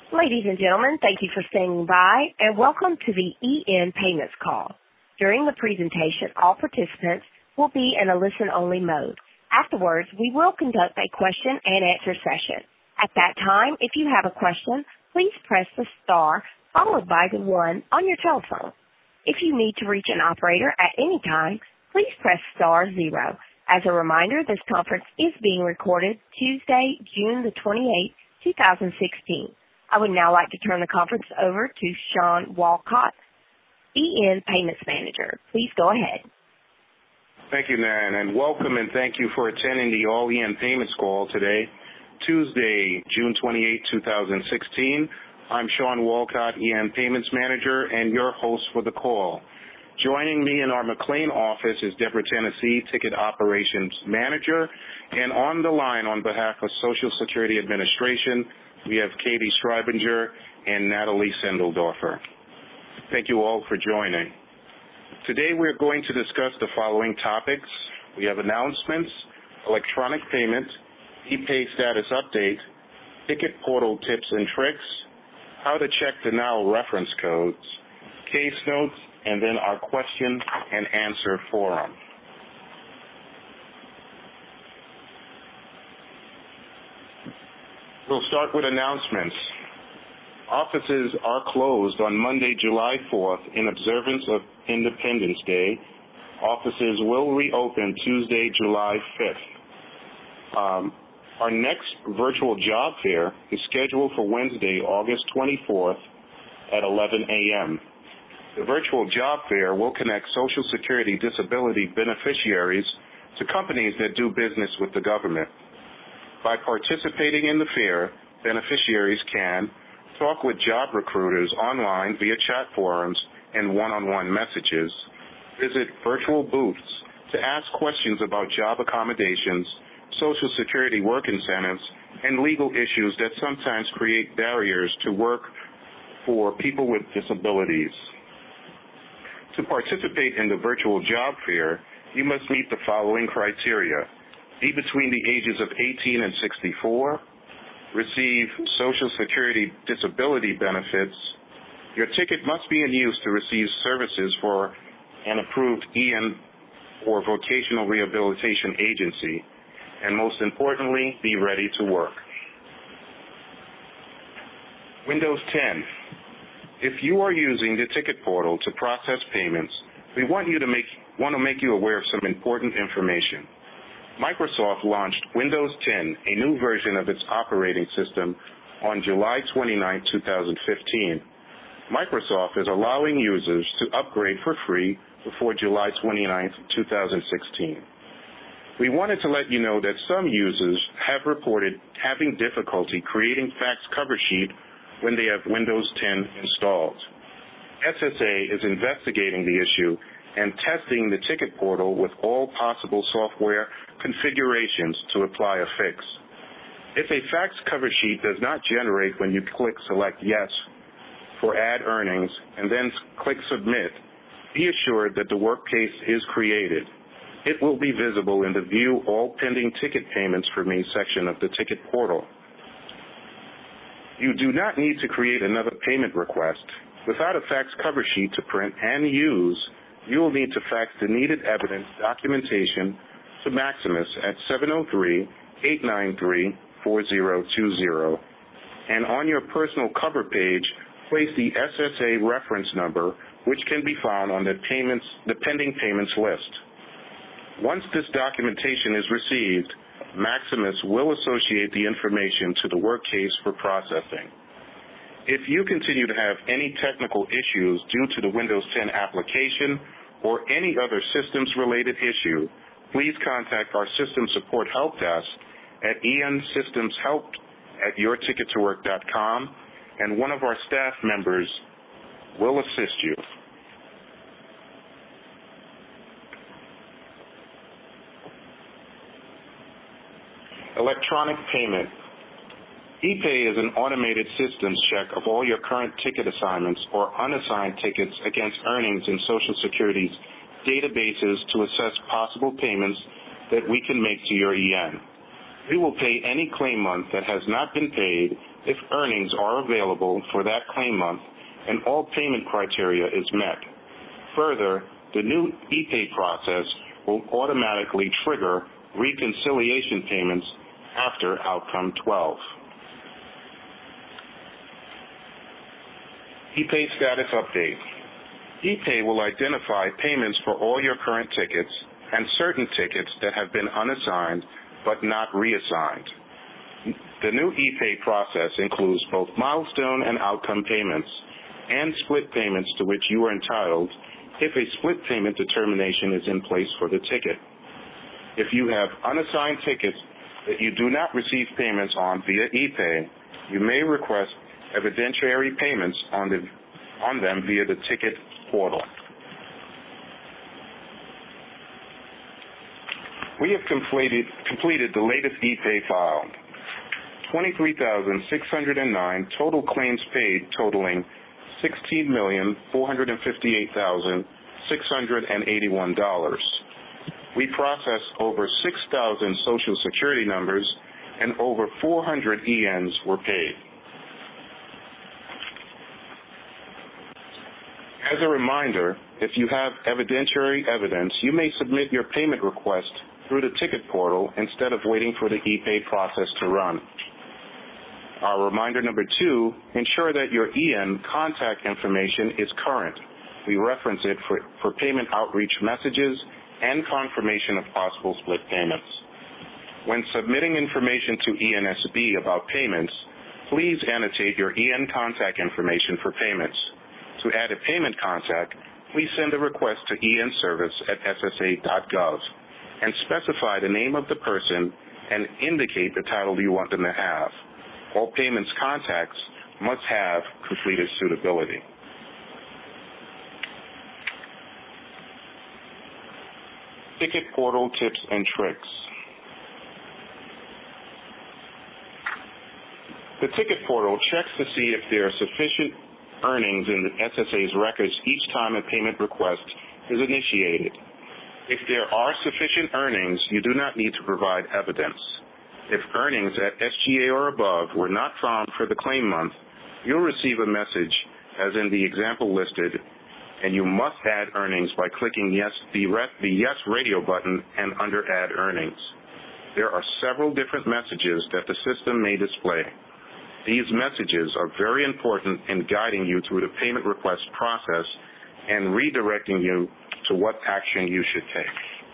Ladies and gentlemen, thank you for standing by, and welcome to the EN Payments call. During the presentation, all participants will be in a listen-only mode. Afterwards, we will conduct a question-and-answer session. At that time, if you have a question, please press the star followed by the 1 on your telephone. If you need to reach an operator at any time, please press star 0. As a reminder, this conference is being recorded Tuesday, June the 28th, 2016. I would now like to turn the conference over to Sean Walcott, EN Payments Manager. Please go ahead. Thank you, Nan, and welcome and thank you for attending the All EN Payments call today, Tuesday, June 28, 2016. I'm Sean Walcott, EN Payments Manager, and your host for the call. Joining me in our McLean office is Deborah Tennessee, Ticket Operations Manager, and on the line on behalf of Social Security Administration, we have Katie Streibinger and Natalie Sendeldorfer. Thank you all for joining. Today we're going to discuss the following topics. We have announcements, electronic payment, ePay status update, ticket portal tips and tricks, how to check the NOW reference codes, case notes, and then our question and answer forum. We'll start with announcements. Offices are closed on Monday, July 4th in observance of Independence Day. Offices will reopen Tuesday, July 5th. Our next virtual job fair is scheduled for Wednesday, August 24th at 11 a.m. The virtual job fair will connect Social Security disability beneficiaries to companies that do business with the government. By participating in the fair, beneficiaries can talk with job recruiters online via chat forums and one-on-one messages, visit virtual booths to ask questions about job accommodations, Social Security work incentives, and legal issues that sometimes create barriers to work for people with disabilities. To participate in the virtual job fair, you must meet the following criteria: be between the ages of 18 and 64, receive Social Security disability benefits, your ticket must be in use to receive services for an approved EN or vocational rehabilitation agency, and most importantly, be ready to work. Windows 10. If you are using the ticket portal to process payments, we want to make you aware of some important information. Microsoft launched Windows 10, a new version of its operating system, on July 29, 2015. Microsoft is allowing users to upgrade for free before July 29, 2016. We wanted to let you know that some users have reported having difficulty creating fax cover sheet when they have Windows 10 installed. SSA is investigating the issue and testing the ticket portal with all possible software configurations to apply a fix. If a fax cover sheet does not generate when you click Select Yes for Add Earnings and then click Submit, be assured that the work case is created. It will be visible in the View All Pending Ticket Payments for Me section of the ticket portal. You do not need to create another payment request. Without a fax cover sheet to print and use, you will need to fax the needed evidence documentation to Maximus at 703-893-4020. And on your personal cover page, place the SSA reference number, which can be found on the pending payments list. Once this documentation is received, Maximus will associate the information to the work case for processing. If you continue to have any technical issues due to the Windows 10 application or any other systems-related issue, please contact our System Support Help Desk at ensystemshelp@yourtickettowork.com, and one of our staff members will assist you. Electronic payment. ePay is an automated systems check of all your current ticket assignments or unassigned tickets against earnings in Social Security's databases to assess possible payments that we can make to your EN. We will pay any claim month that has not been paid if earnings are available for that claim month and all payment criteria is met. Further, the new ePay process will automatically trigger reconciliation payments after outcome 12. ePay status update. ePay will identify payments for all your current tickets and certain tickets that have been unassigned but not reassigned. The new ePay process includes both milestone and outcome payments and split payments to which you are entitled if a split payment determination is in place for the ticket. If you have unassigned tickets that you do not receive payments on via ePay, you may request evidentiary payments on them via the ticket portal. We have completed the latest ePay file. 23,609 total claims paid totaling $16,458,681. We processed over 6,000 Social Security numbers and over 400 ENs were paid. As a reminder, if you have evidentiary evidence, you may submit your payment request through the ticket portal instead of waiting for the ePay process to run. Our reminder number 2, ensure that your EN contact information is current. We reference it for payment outreach messages and confirmation of possible split payments. When submitting information to ENSB about payments, please annotate your EN contact information for payments. To add a payment contact, please send a request to enservice@ssa.gov and specify the name of the person and indicate the title you want them to have. All payments contacts must have completed suitability. Ticket portal tips and tricks. The ticket portal checks to see if there are sufficient earnings in the SSA's records each time a payment request is initiated. If there are sufficient earnings, you do not need to provide evidence. If earnings at SGA or above were not found for the claim month, you'll receive a message, as in the example listed, and you must add earnings by clicking the Yes Radio button and under Add Earnings. There are several different messages that the system may display. These messages are very important in guiding you through the payment request process and redirecting you to what action you should take.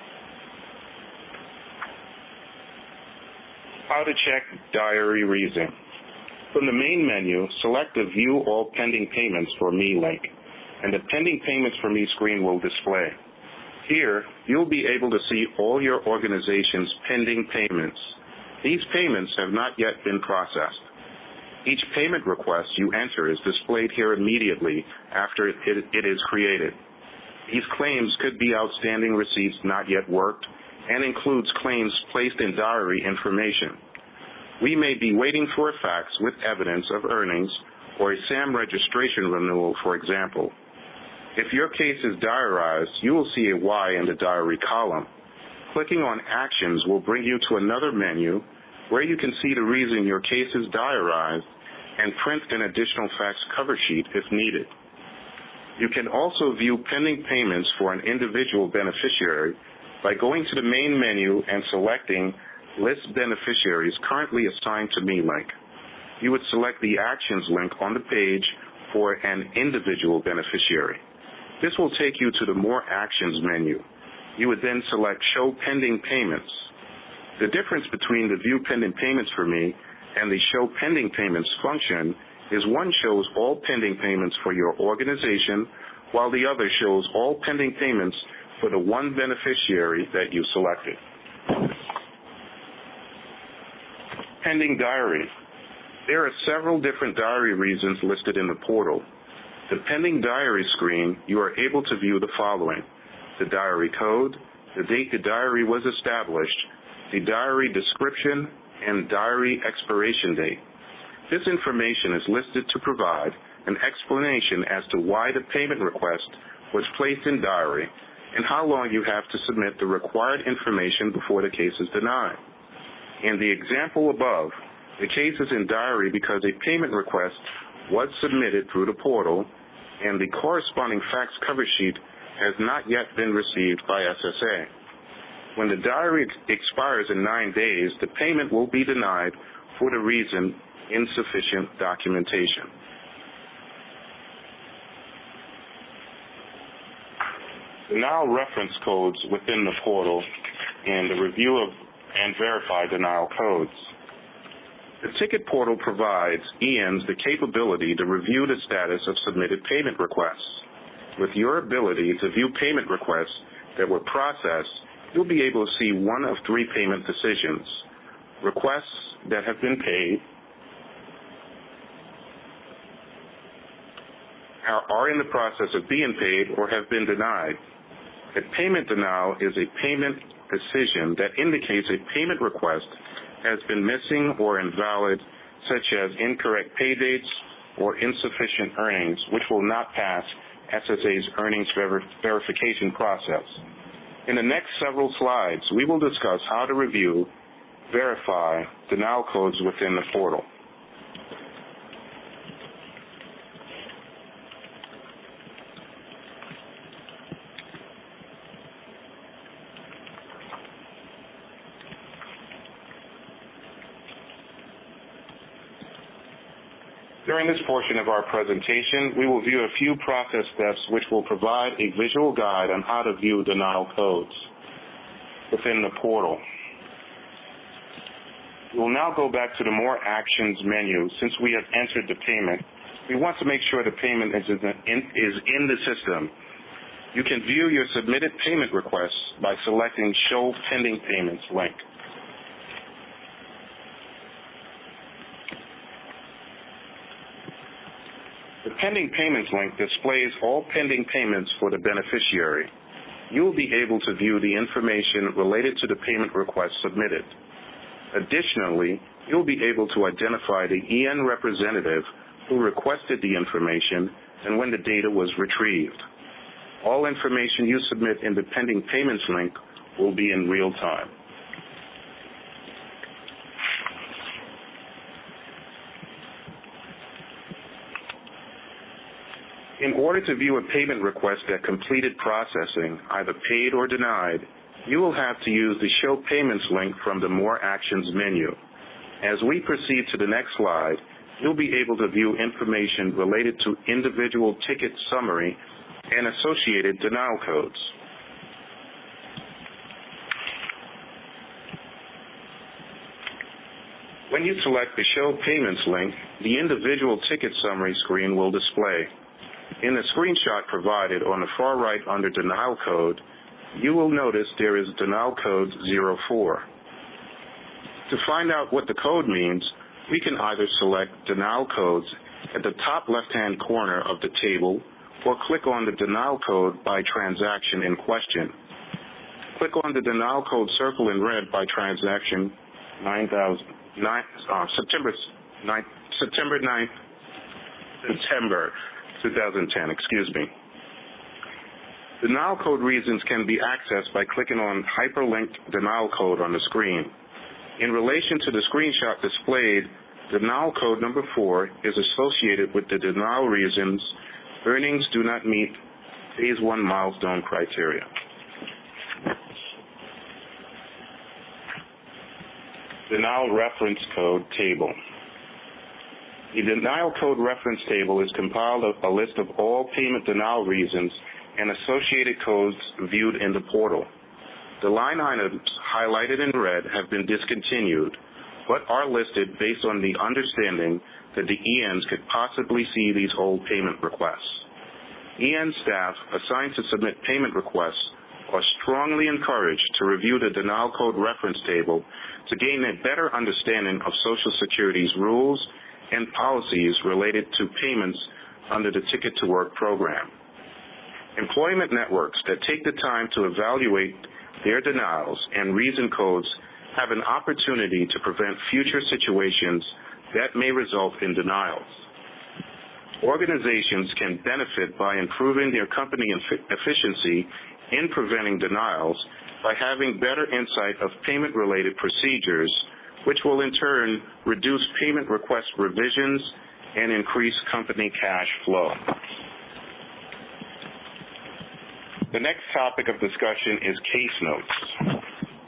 How to check diary reason. From the main menu, select the View All Pending Payments for Me link, and the Pending Payments for Me screen will display. Here, you'll be able to see all your organization's pending payments. These payments have not yet been processed. Each payment request you enter is displayed here immediately after it is created. These claims could be outstanding receipts not yet worked and includes claims placed in diary information. We may be waiting for a fax with evidence of earnings or a SAM registration renewal, for example. If your case is diarized, you will see a Y in the diary column. Clicking on Actions will bring you to another menu where you can see the reason your case is diarized and print an additional fax cover sheet if needed. You can also view pending payments for an individual beneficiary by going to the main menu and selecting List Beneficiaries Currently Assigned to Me link. You would select the Actions link on the page for an individual beneficiary. This will take you to the More Actions menu. You would then select Show Pending Payments. The difference between the View Pending Payments for Me and the Show Pending Payments function is one shows all pending payments for your organization, while the other shows all pending payments for the one beneficiary that you selected. Pending diary. There are several different diary reasons listed in the portal. The Pending Diary screen, you are able to view the following: the diary code, the date the diary was established, the diary description, and diary expiration date. This information is listed to provide an explanation as to why the payment request was placed in diary and how long you have to submit the required information before the case is denied. In the example above, the case is in diary because a payment request was submitted through the portal and the corresponding fax cover sheet has not yet been received by SSA. When the diary expires in 9 days, the payment will be denied for the reason insufficient documentation. Denial reference codes within the portal and the review of and verify denial codes. The ticket portal provides ENs the capability to review the status of submitted payment requests. With your ability to view payment requests that were processed, you'll be able to see one of 3 payment decisions: requests that have been paid, are in the process of being paid, or have been denied. A payment denial is a payment decision that indicates a payment request has been missing or invalid, such as incorrect pay dates or insufficient earnings, which will not pass SSA's earnings verification process. In the next several slides, we will discuss how to review, verify denial codes within the portal. During this portion of our presentation, we will view a few process steps which will provide a visual guide on how to view denial codes within the portal. We will now go back to the More Actions menu. Since we have entered the payment, we want to make sure the payment is in the system. You can view your submitted payment requests by selecting Show Pending Payments link. The Pending Payments link displays all pending payments for the beneficiary. You will be able to view the information related to the payment request submitted. Additionally, you'll be able to identify the EN representative who requested the information and when the data was retrieved. All information you submit in the Pending Payments link will be in real time. In order to view a payment request that completed processing, either paid or denied, you will have to use the Show Payments link from the More Actions menu. As we proceed to the next slide, you'll be able to view information related to individual ticket summary and associated denial codes. When you select the Show Payments link, the individual ticket summary screen will display. In the screenshot provided on the far right under Denial Code, you will notice there is Denial Code 04. To find out what the code means, we can either select Denial Codes at the top left-hand corner of the table or click on the Denial Code by transaction in question. Click on the Denial Code circle in red by transaction September 2010, Denial code reasons can be accessed by clicking on hyperlinked denial code on the screen. In relation to the screenshot displayed, denial code number 4 is associated with the denial reasons earnings do not meet Phase 1 milestone criteria. Denial reference code table. The denial code reference table is compiled of a list of all payment denial reasons and associated codes viewed in the portal. The line items highlighted in red have been discontinued, but are listed based on the understanding that the ENs could possibly see these old payment requests. EN staff assigned to submit payment requests are strongly encouraged to review the denial code reference table to gain a better understanding of Social Security's rules and policies related to payments under the Ticket to Work program. Employment networks that take the time to evaluate their denials and reason codes have an opportunity to prevent future situations that may result in denials. Organizations can benefit by improving their company efficiency in preventing denials by having better insight of payment-related procedures which will in turn reduce payment request revisions and increase company cash flow. The next topic of discussion is case notes.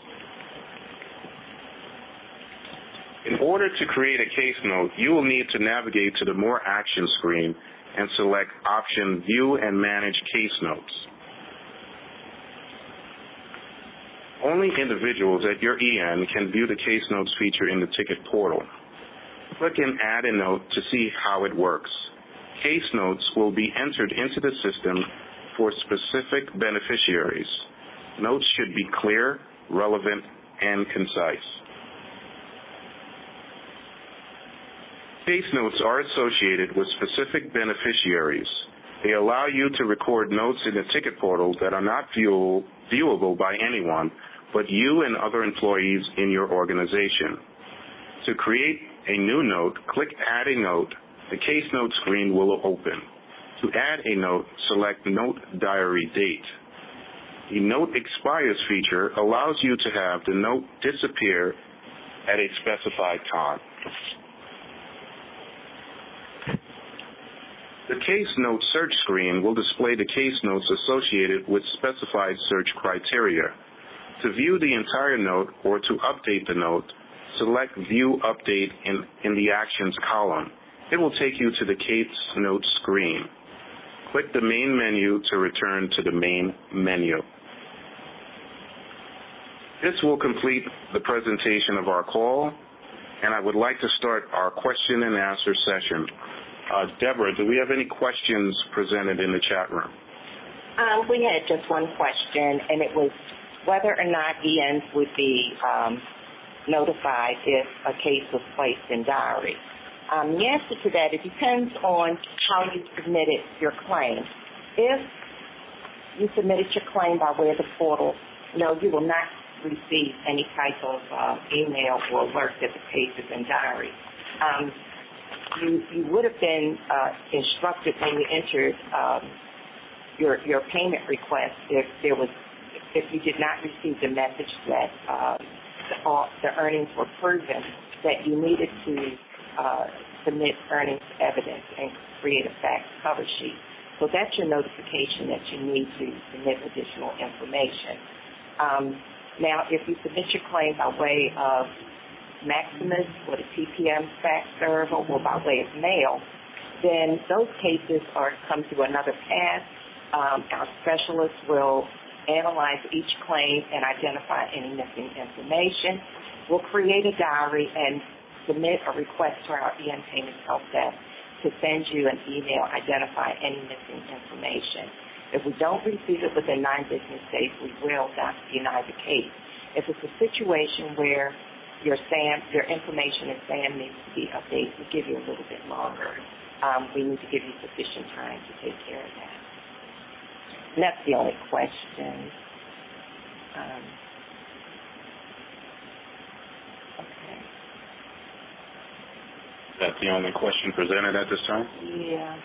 In order to create a case note, you will need to navigate to the More Action screen and select option View and Manage Case Notes. Only individuals at your EN can view the Case Notes feature in the ticket portal. Click and add a note to see how it works. Case notes will be entered into the system for specific beneficiaries. Notes should be clear, relevant, and concise. Case notes are associated with specific beneficiaries. They allow you to record notes in the ticket portal that are not viewable by anyone but you and other employees in your organization. To create a new note, click Add a Note. The Case Note screen will open. To add a note, select Note Diary Date. The Note Expires feature allows you to have the note disappear at a specified time. The Case Note search screen will display the case notes associated with specified search criteria. To view the entire note or to update the note, select View Update in the Actions column. It will take you to the Case Note screen. Click the main menu to return to the main menu. This will complete the presentation of our call, and I would like to start our question and answer session. Deborah, do we have any questions presented in the chat room? We had just one question, and it was whether or not ENs would be notified if a case was placed in diary. The answer to that, it depends on how you submitted your claim. If you submitted your claim by way of the portal, no, you will not receive any type of email or alert that the case is in diary. You would have been instructed when you entered your payment request if you did not receive the message that the earnings were proven, that you needed to submit earnings evidence and create a fax cover sheet. So that's your notification that you need to submit additional information. Now, if you submit your claim by way of Maximus or the TPM fax server or by way of mail, then those cases come through another path. Our specialists will analyze each claim and identify any missing information. We'll create a diary and submit a request to our EN Payments Help Desk to send you an email identifying any missing information. If we don't receive it within 9 business days, we will deny the case. If it's a situation where your information in SAM needs to be updated, we give you a little bit longer. We need to give you sufficient time to take care of that. And that's the only question. Okay. That's the only question presented at this time? Yeah.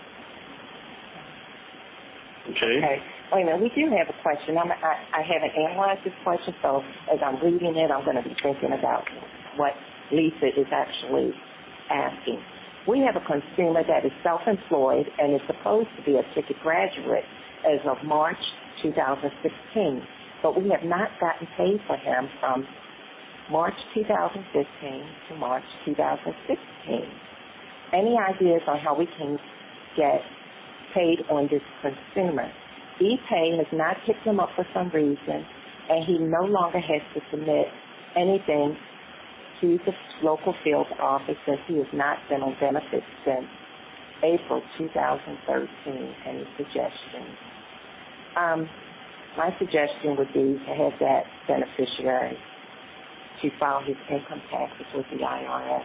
Okay. Wait a minute, we do have a question. I haven't analyzed this question, so as I'm reading it, I'm going to be thinking about what Lisa is actually asking. We have a consumer that is self-employed and is supposed to be a ticket graduate as of March 2016, but we have not gotten paid for him from March 2015 to March 2016. Any ideas on how we can get paid on this consumer? ePay has not picked him up for some reason, and he no longer has to submit anything to the local field office since he has not been on benefits since April 2013. Any suggestions? My suggestion would be to have that beneficiary to file his income taxes with the IRS.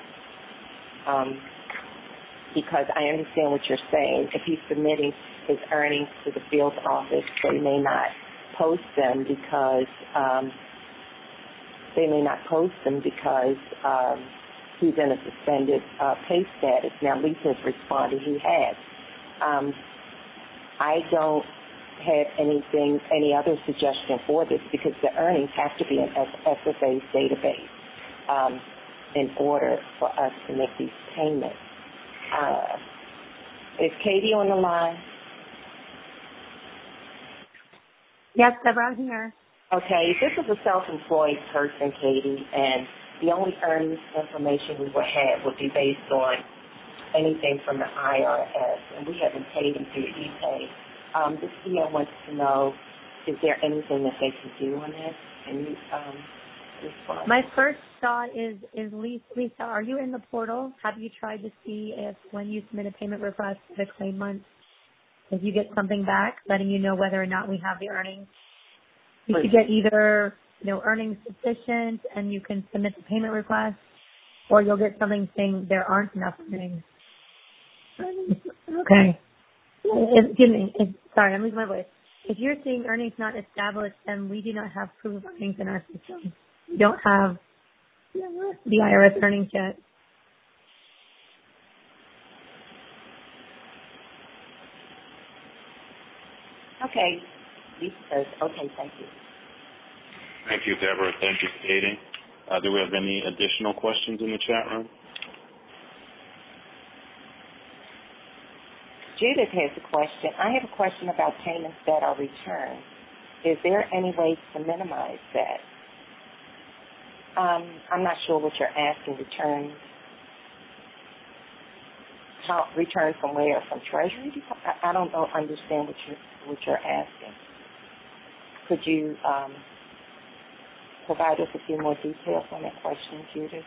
Because I understand what you're saying. If he's submitting his earnings to the field office, they may not post them because he's in a suspended pay status. Now, Lisa has responded he has. I don't have any other suggestion for this because the earnings have to be in SSA's database. in order for us to make these payments. Is Katie on the line? Yes, Deborah, I'm here. Okay, this is a self-employed person, Katie, and the only earnings information we would have would be based on anything from the IRS, and we haven't paid them through ePay. The CEO wants to know, is there anything that they can do on this? Can you respond? My first thought is Lisa, are you in the portal? Have you tried to see if when you submit a payment request for the claim month, if you get something back letting you know whether or not we have the earnings? You should get either, earnings sufficient and you can submit the payment request, or you'll get something saying there aren't enough earnings. Okay. Sorry, I'm losing my voice. If you're seeing earnings not established, then we do not have proof of earnings in our system. We don't have the IRS earnings yet. Okay. Lisa says, okay, thank you. Thank you, Deborah. Thank you, Katie. Do we have any additional questions in the chat room? Judith has a question. I have a question about payments that are returned. Is there any way to minimize that? I'm not sure what you're asking. Return from where? From Treasury? I don't understand what you're asking. Could you provide us a few more details on that question, Judith?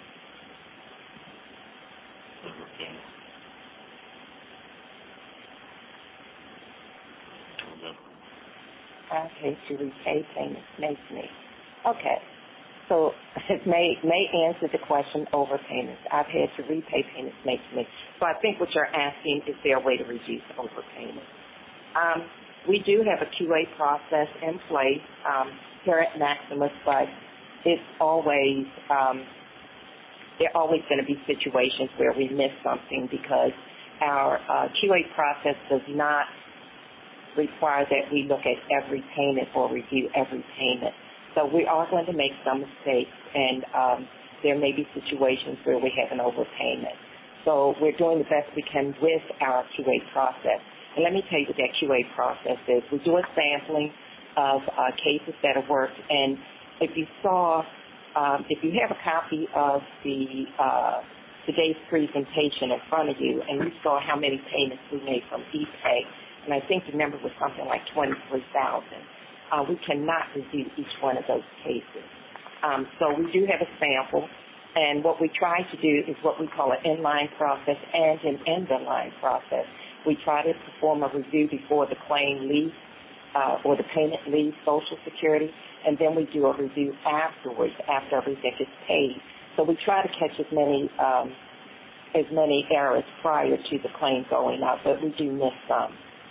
Okay, to repay payments makes me. Okay, so it may answer the question overpayments. I've had to repay payments makes me. So I think what you're asking is there a way to reduce overpayments. We do have a QA process in place here at Maximus, but it's always there are always going to be situations where we miss something because our QA process does not require that we look at every payment or review every payment. So we are going to make some mistakes, and there may be situations where we have an overpayment. So we're doing the best we can with our QA process. And let me tell you what that QA process is. We do a sampling of cases that have worked, and if you have a copy of today's presentation in front of you, and you saw how many payments we made from ePay, and I think the number was something like 23,000. We cannot review each one of those cases. So we do have a sample, and what we try to do is what we call an inline process and an end-of-line process. We try to perform a review before the claim leaves or the payment leaves Social Security, and then we do a review afterwards after everything is paid. So we try to catch as many errors prior to the claim going out, but we do miss some.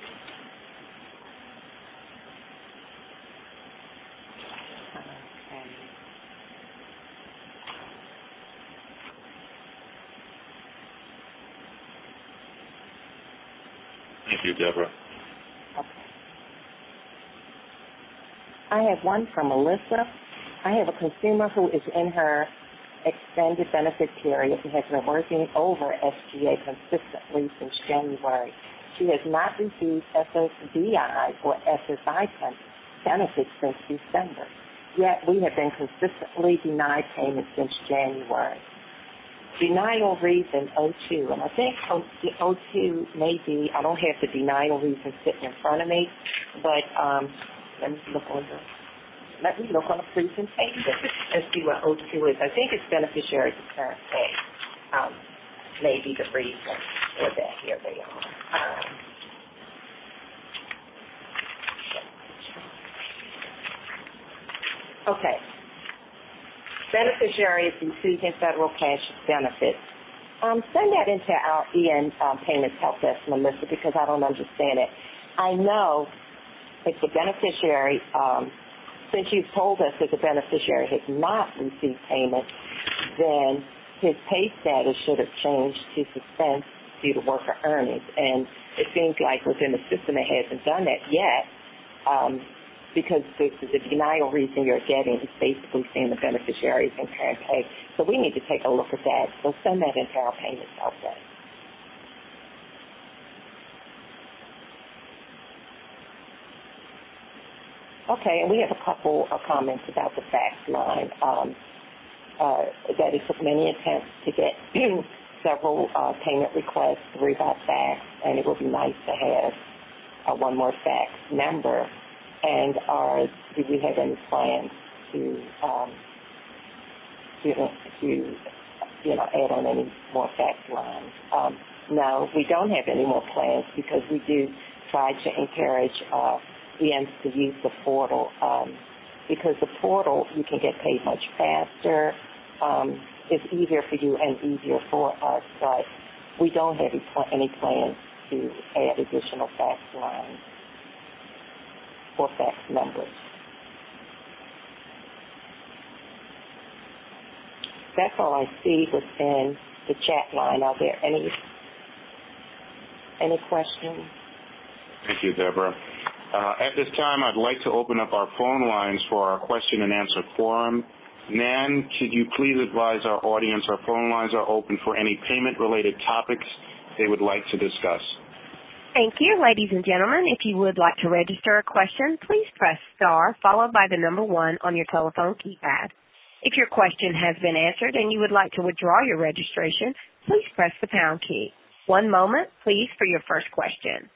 Thank you, Deborah. Okay. I have one from Melissa. I have a consumer who is in her extended benefit period and has been working over SGA consistently since January. She has not received SSDI or SSI benefits since December. Yet we have been consistently denied payments since January. Denial reason O2, and I think the O2 may be, I don't have the denial reason sitting in front of me, but let me look on the presentation and see what O2 is. I think it's beneficiary to current pay. Maybe the reason for that. Here they are. Okay. Beneficiary is receiving federal cash benefits. Send that into our EN payments help desk, Melissa, because I don't understand it. I know if the beneficiary, since you've told us that the beneficiary has not received payment, then his pay status should have changed to suspense due to worker earnings. And it seems like within the system it hasn't done that yet. because the denial reason you're getting is basically saying the beneficiaries in parent pay. So we need to take a look at that. So send that into our payments outlet. Okay, and we have a couple of comments about the fax line. That it took many attempts to get several payment requests through by fax, and it would be nice to have one more fax number. And do we have any plans to add on any more fax lines? No, we don't have any more plans because we do try to encourage ENs to use the portal because the portal you can get paid much faster. It's easier for you and easier for us, but we don't have any plans to add additional fax lines or fax numbers. That's all I see within the chat line. Are there any questions? Thank you, Deborah. At this time, I'd like to open up our phone lines for our question and answer forum. Nan, could you please advise our audience our phone lines are open for any payment-related topics they would like to discuss? Thank you, ladies and gentlemen. If you would like to register a question, please press star followed by the number 1 on your telephone keypad. If your question has been answered and you would like to withdraw your registration, please press the pound key. One moment, please, for your first question.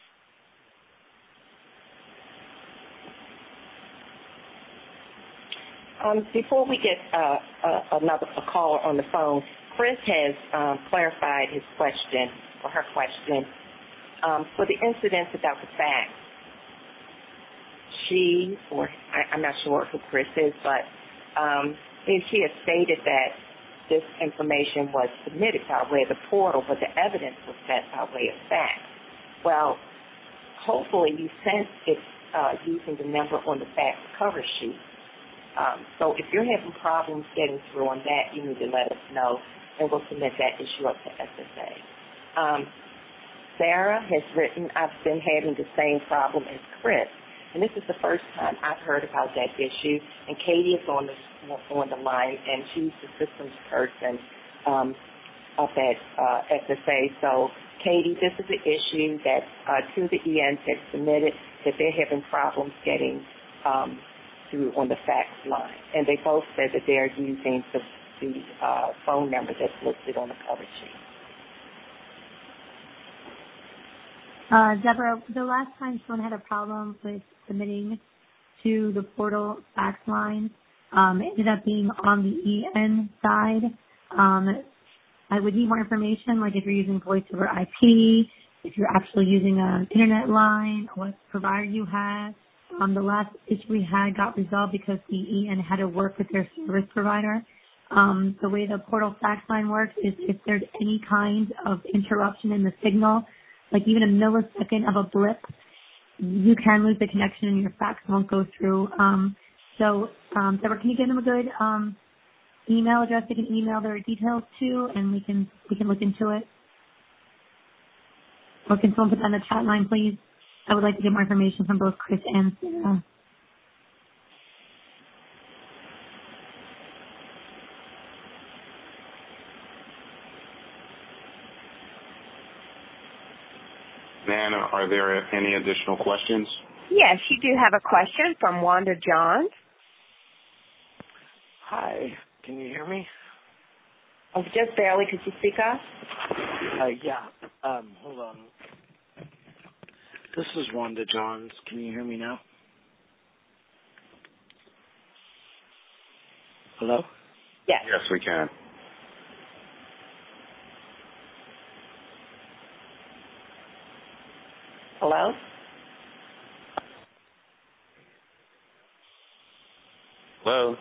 Before we get a caller on the phone, Chris has clarified his question or her question. For the incidents about the fax, I'm not sure who Chris is, but she has stated that this information was submitted by way of the portal, but the evidence was sent by way of fax. Well, hopefully you sent it using the number on the fax cover sheet. So if you're having problems getting through on that, you need to let us know, and we'll submit that issue up to SSA. Sarah has written, I've been having the same problem as Chris, and this is the first time I've heard about that issue. And Katie is on the line, and she's the systems person up at SSA. So, Katie, this is an issue that two of the ENs have submitted that they're having problems getting through on the fax line, and they both said that they're using the phone number that's listed on the cover sheet. Deborah, the last time someone had a problem with submitting to the portal fax line, it ended up being on the EN side. I would need more information, like if you're using voice over IP, if you're actually using an internet line, what provider you have. The last issue we had got resolved because the EN had to work with their service provider. The way the portal fax line works is if there's any kind of interruption in the signal, like even a millisecond of a blip, you can lose the connection and your fax won't go through. Deborah, can you give them a good email address they can email their details to, and we can look into it? Or can someone put that on the chat line, please? I would like to get more information from both Chris and Sarah. Nan, are there any additional questions? Yes, you do have a question from Wanda Johns. Hi, can you hear me? Oh, just barely. Could you speak up? Yeah. Hold on. This is Wanda Johns. Can you hear me now? Hello? Yes. Yes, we can. Hello? Hello?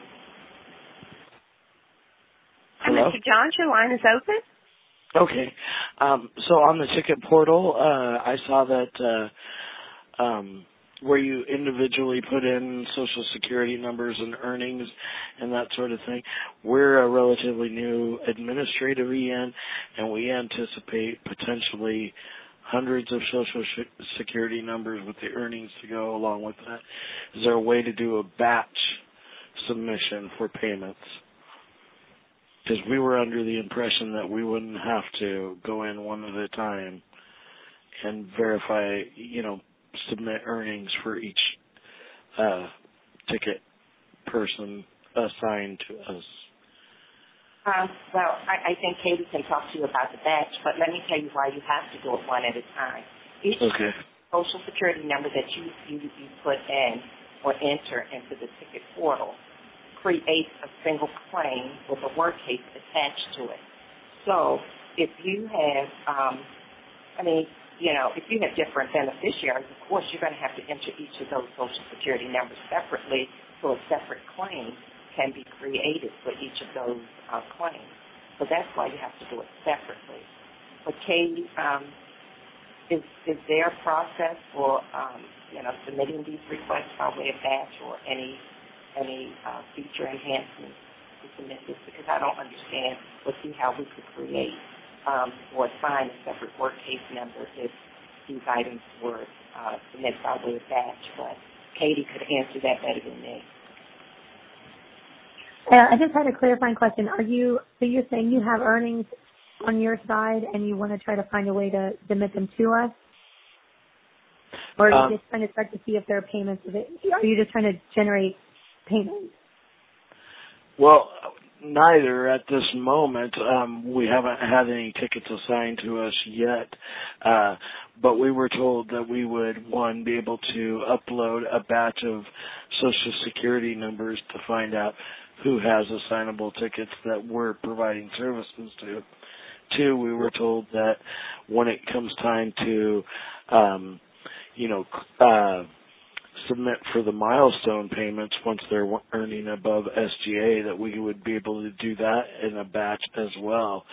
Hello? Mr. Johns, your line is open. Okay. So on the ticket portal, I saw that where you individually put in Social Security numbers and earnings and that sort of thing. We're a relatively new administrative EN, and we anticipate potentially hundreds of Social Security numbers with the earnings to go along with that? Is there a way to do a batch submission for payments? Because we were under the impression that we wouldn't have to go in one at a time and verify, submit earnings for each ticket person assigned to us. Well, I think Katie can talk to you about the batch, but let me tell you why you have to do it one at a time. Each Social Security number that you put in or enter into the ticket portal creates a single claim with a work case attached to it. So if you have, if you have different beneficiaries, of course you're going to have to enter each of those Social Security numbers separately, so a separate claim can be created for each of those claims. So that's why you have to do it separately. But Katie, is there a process for submitting these requests by way of batch or any feature enhancements to submit this? Because I don't understand or see how we could create or assign a separate work case number if these items were submitted by way of batch. But Katie could answer that better than me. I just had a clarifying question. So you're saying you have earnings on your side and you want to try to find a way to submit them to us? Or are you just trying to check to see if there are payments? Are you just trying to generate payments? Well, neither at this moment. We haven't had any tickets assigned to us yet, but we were told that we would, one, be able to upload a batch of Social Security numbers to find out who has assignable tickets that we're providing services to. Two, we were told that when it comes time to, submit for the milestone payments once they're earning above SGA, that we would be able to do that in a batch as well.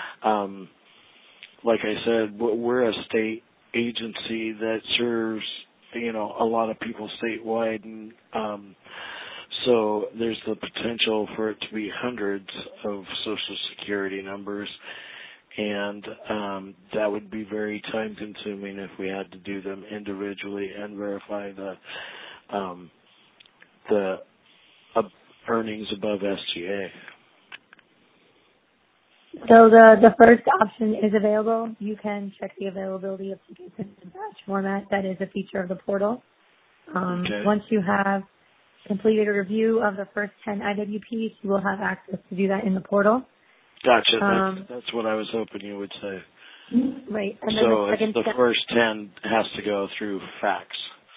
Like I said, we're a state agency that serves, a lot of people statewide, and so there's the potential for it to be hundreds of Social Security numbers, and that would be very time consuming if we had to do them individually and verify the earnings above SGA. So the first option is available. You can check the availability of tickets in batch format. That is a feature of the portal. Once you have completed a review of the first 10 IWPs, you will have access to do that in the portal. Gotcha. That's what I was hoping you would say. Right. And so the first 10 has to go through fax.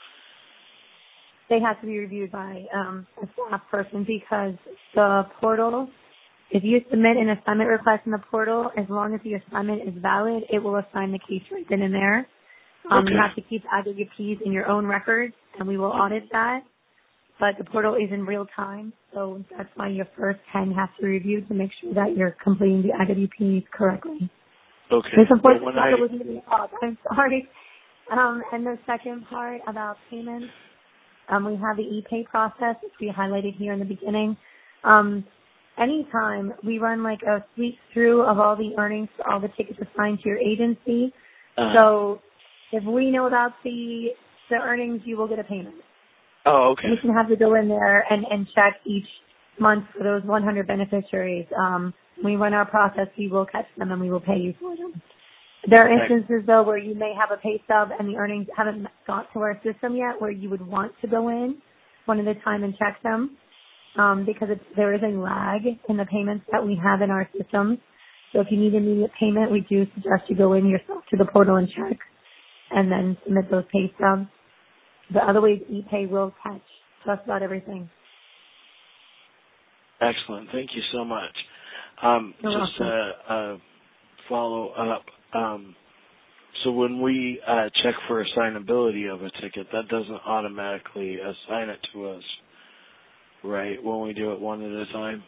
They have to be reviewed by a staff person, because the portal, if you submit an assignment request in the portal, as long as the assignment is valid, it will assign the case right then and there. You have to keep IWPs in your own records, and we will audit that. But the portal is in real time, so that's why your first 10 have to be reviewed to make sure that you're completing the IWPs correctly. Okay. This unfortunately wasn't even off. I'm sorry. And the second part about payments, we have the e-pay process, which we highlighted here in the beginning. Anytime we run like a sweep through of all the earnings for all the tickets assigned to your agency. So if we know about the earnings, you will get a payment. Oh, okay. You can have to go in there and check each month for those 100 beneficiaries. When we run our process, we will catch them and we will pay you for them. There are instances, though, where you may have a pay stub and the earnings haven't got to our system yet, where you would want to go in one at a time and check them, because there is a lag in the payments that we have in our systems. So if you need immediate payment, we do suggest you go in yourself to the portal and check, and then submit those pay stubs. The other ways, e-pay will catch just about everything. Excellent. Thank you so much. Just a follow up. So when we check for assignability of a ticket, that doesn't automatically assign it to us, right, when we do it one at a time?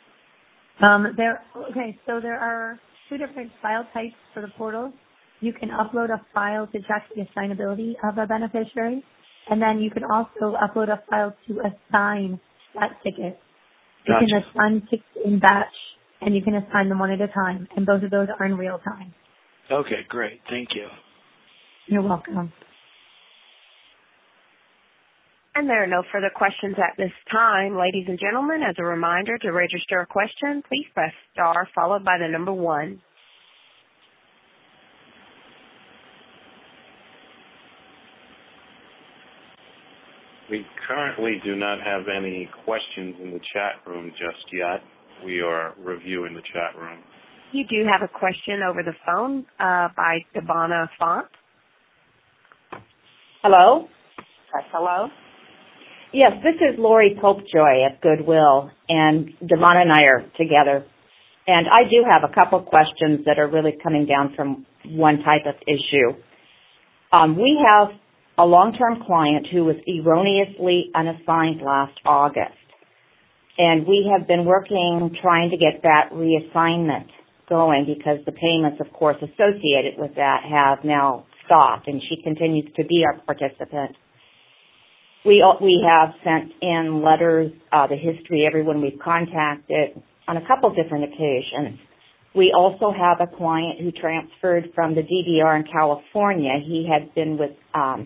So there are two different file types for the portal. You can upload a file to check the assignability of a beneficiary, and then you can also upload a file to assign that ticket. You can assign tickets in batch, and you can assign them one at a time, and both of those are in real time. Okay, great. Thank you. You're welcome. And there are no further questions at this time. Ladies and gentlemen, as a reminder, to register a question, please press star followed by the number 1. We currently do not have any questions in the chat room just yet. We are reviewing the chat room. You do have a question over the phone by Devonna Font. Hello? Hello? Yes, this is Lori Popejoy at Goodwill, and Devon and I are together. And I do have a couple questions that are really coming down from one type of issue. We have a long-term client who was erroneously unassigned last August, and we have been working trying to get that reassignment going because the payments, of course, associated with that have now stopped, and she continues to be our participant. We have sent in letters, the history, everyone we've contacted on a couple different occasions. We also have a client who transferred from the DDR in California. He had been with,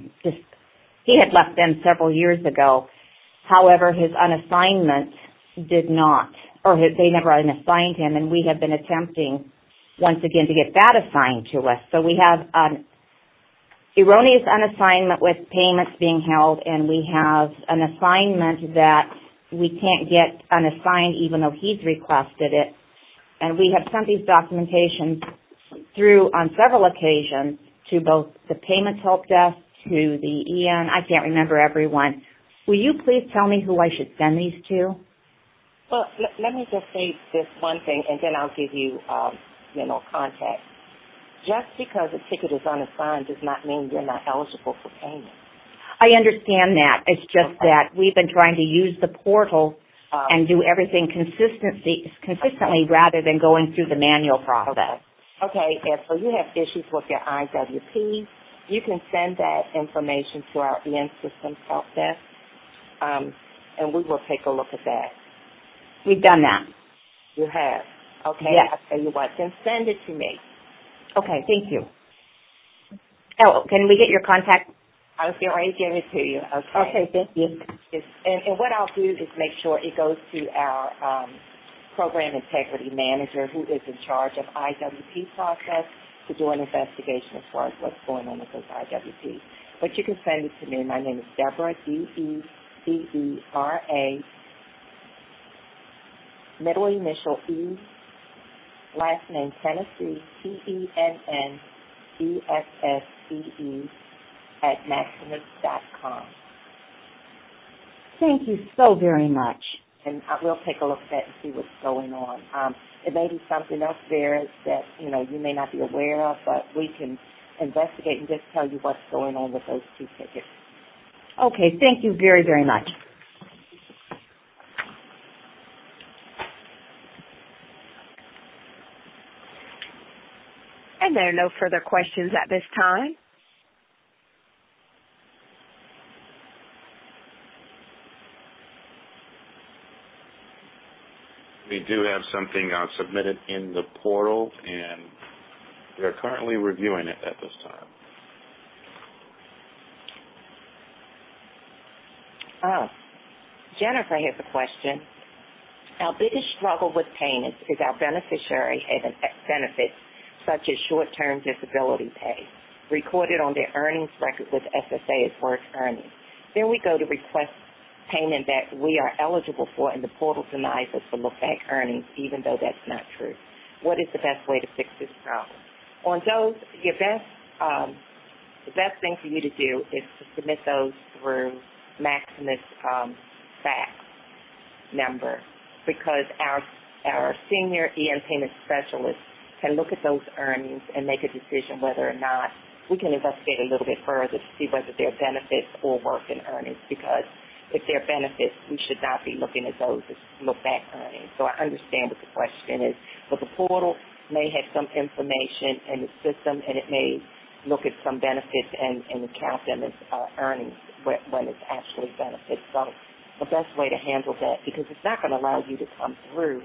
he had left them several years ago. However, his unassignment did not, or they never unassigned him, and we have been attempting once again to get that assigned to us. So we have an erroneous unassignment with payments being held, and we have an assignment that we can't get unassigned even though he's requested it. And we have sent these documentations through on several occasions to both the Payments Help Desk, to the EN, I can't remember everyone. Will you please tell me who I should send these to? Well, let me just say this one thing, and then I'll give you, contact. Just because a ticket is unassigned does not mean you're not eligible for payment. I understand that. It's just that we've been trying to use the portal and do everything consistently rather than going through the manual process. Okay, and so you have issues with your IWP. You can send that information to our EN Systems Help Desk, and we will take a look at that. We've done that. You have? Okay, yes. I'll tell you what, then send it to me. Okay, thank you. Oh, can we get your contact? I was getting ready to give it to you. Okay, thank you. And what I'll do is make sure it goes to our program integrity manager who is in charge of IWP process to do an investigation as far as what's going on with those IWPs. But you can send it to me. My name is Deborah, D-E-B-E-R-A, middle initial E, last name Tennessee, Tennessee, @maximus.com. Thank you so very much. And we'll take a look at that and see what's going on. It may be something else there that, you may not be aware of, but we can investigate and just tell you what's going on with those 2 tickets. Okay, thank you very, very much. And there are no further questions at this time. We do have something submitted in the portal, and we are currently reviewing it at this time. Jennifer has a question. Our biggest struggle with payments is our beneficiary benefits, such as short-term disability pay, recorded on their earnings record with SSA as work earnings. Then we go to request payment that we are eligible for, and the portal denies us for look-back earnings, even though that's not true. What is the best way to fix this problem? On those, the best thing for you to do is to submit those through Maximus fax number, because our senior EN payment specialist can look at those earnings and make a decision whether or not we can investigate a little bit further to see whether they're benefits or working earnings, because if they're benefits, we should not be looking at those as look-back earnings. So I understand what the question is, but the portal may have some information in the system, and it may look at some benefits and count them as earnings when it's actually benefits. So the best way to handle that, because it's not going to allow you to come through.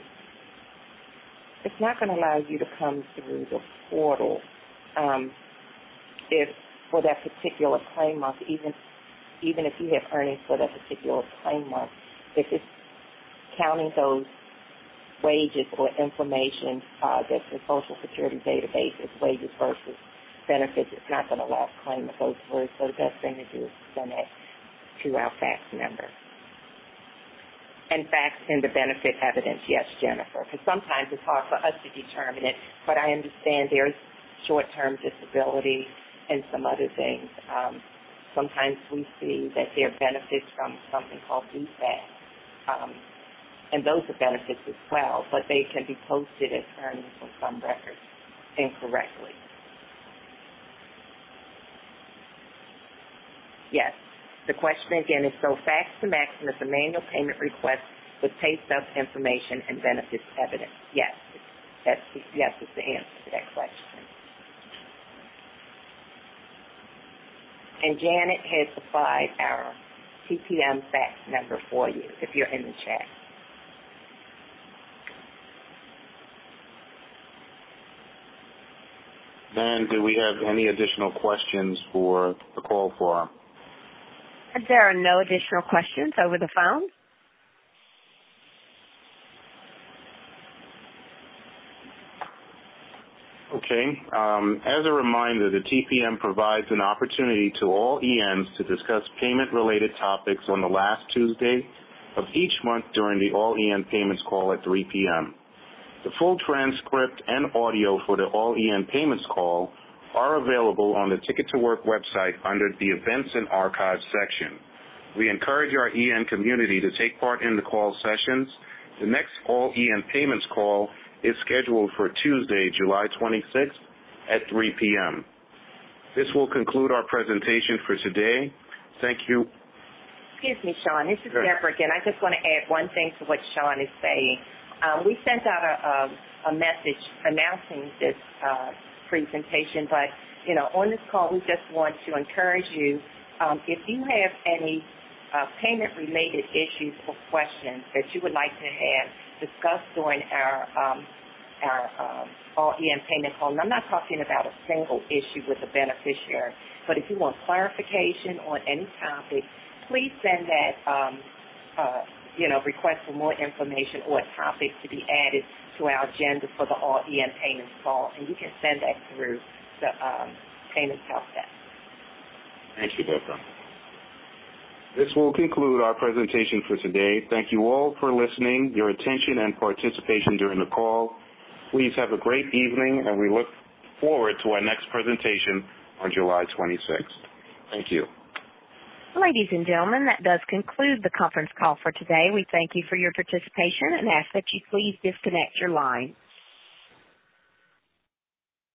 It's not going to allow you to come through the portal if for that particular claim month, even if you have earnings for that particular claim month, if it's counting those wages or information that's in Social Security database as wages versus benefits, it's not going to allow claim that goes through. So the best thing to do is send that to our fax number. And fax in the benefit evidence, yes, Jennifer, because sometimes it's hard for us to determine it, but I understand there's short-term disability and some other things. Sometimes we see that there are benefits from something called DFAC, and those are benefits as well, but they can be posted as earnings on some records incorrectly. Yes. The question again is, so fax to Maxim is a manual payment request with pay stub information and benefits evidence. Yes. Yes is the answer to that question. And Janet has supplied our TPM fax number for you if you're in the chat. And do we have any additional questions for the call forum? There are no additional questions over the phone. Okay. As a reminder, the TPM provides an opportunity to all ENs to discuss payment-related topics on the last Tuesday of each month during the All EN Payments call at 3 p.m. The full transcript and audio for the All EN Payments call are available on the Ticket to Work website under the Events and Archives section. We encourage our EN community to take part in the call sessions. The next All EN Payments call is scheduled for Tuesday, July 26th at 3 p.m. This will conclude our presentation for today. Thank you. Excuse me, Sean. This is Deborah again. I just want to add one thing to what Sean is saying. We sent out a message announcing this presentation, but, on this call, we just want to encourage you, if you have any payment-related issues or questions that you would like to have discussed during our All EN payment call, and I'm not talking about a single issue with a beneficiary, but if you want clarification on any topic, please send that request for more information or a topic to be added to our agenda for the All EN payments call, and you can send that through the payments help desk. Thank you, Deborah. This will conclude our presentation for today. Thank you all for listening, your attention, and participation during the call. Please have a great evening, and we look forward to our next presentation on July 26th. Thank you. Ladies and gentlemen, that does conclude the conference call for today. We thank you for your participation and ask that you please disconnect your line.